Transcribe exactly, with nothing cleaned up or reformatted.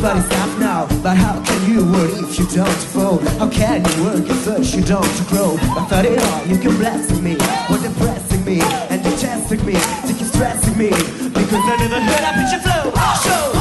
everybody stop now. But how can you work if you don't fall? How can you work if first you don't grow? I thought it all, you can blessing me, or depressing me, and you're testing me, think you're stressing me, because I never heard a picture flow. Show.